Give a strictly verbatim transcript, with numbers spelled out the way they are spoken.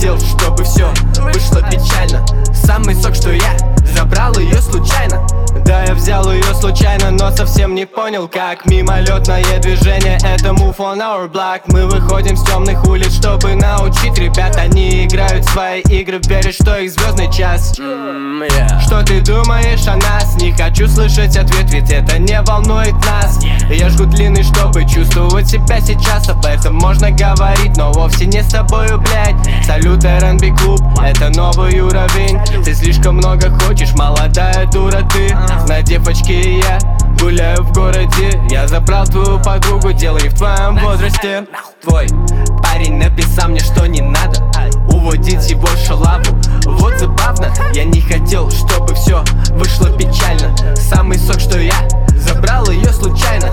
хотел, чтобы все вышло печально. Самый сок, что я забрал ее случайно. Да, я взял ее случайно, но совсем не понял как. Мимолетное движение, это move on our block. Мы выходим с темных улиц, чтобы научить ребят. Они играют свои игры, верят, что их звездный час. mm, yeah. Что ты думаешь о нас? Не хочу слышать ответ, ведь это не волнует нас. Я жгу длинный, чтобы чувствовать себя сейчас. Об этом можно говорить, но вовсе не с тобою, блядь. Салют, эр энд би клуб, это новый уровень. Ты слишком много хочешь, молодая дура ты. На девочке я гуляю в городе. Я забрал твою подругу, дело не в твоем возрасте. Твой парень написал мне, что не надо уводить его в шалаву. Вот забавно, я не хотел, чтобы все вышло печально. Самый сок, что я забрал ее случайно.